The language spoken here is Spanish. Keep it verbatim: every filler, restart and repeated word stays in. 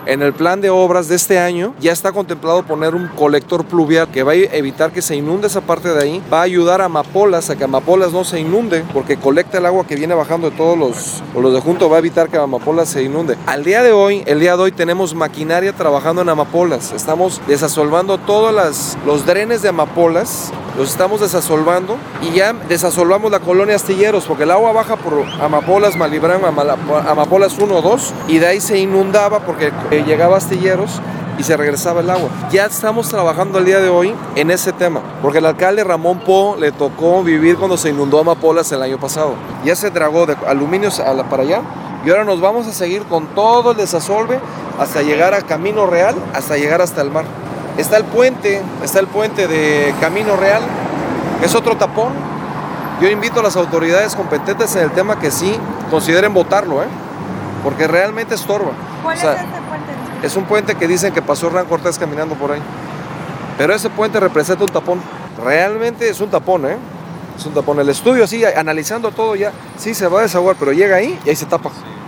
En el plan de obras de este año ya está contemplado poner un colector pluvial que va a evitar que se inunde esa parte de ahí, va a ayudar a Amapolas a que Amapolas no se inunde, porque colecta el agua que viene bajando de todos los, los de junto, va a evitar que Amapolas se inunde. Al día de hoy, el día de hoy tenemos maquinaria trabajando en Amapolas, estamos desasolvando todos las, los drenes de Amapolas, los estamos desasolvando y ya desasolvamos la colonia Astilleros, porque el agua baja por Amapolas, Malibran, Amapolas uno o dos, y de ahí se inundaba porque llegaba a Astilleros y se regresaba el agua. Ya estamos trabajando el día de hoy en ese tema, porque el alcalde Ramón Po le tocó vivir cuando se inundó Amapolas el año pasado. Ya se dragó de aluminios a la, para allá, y ahora nos vamos a seguir con todo el desasolve hasta llegar a Camino Real, hasta llegar hasta el mar. Está el puente, está el puente de Camino Real, es otro tapón. Yo invito a las autoridades competentes en el tema que sí consideren votarlo, ¿eh? Porque realmente estorba. ¿Cuál o sea, es este puente? Es un puente que dicen que pasó Hernán Cortés caminando por ahí. Pero ese puente representa un tapón. Realmente es un tapón, ¿eh? Es un tapón. El estudio así, analizando todo ya, sí se va a desaguar, pero llega ahí y ahí se tapa.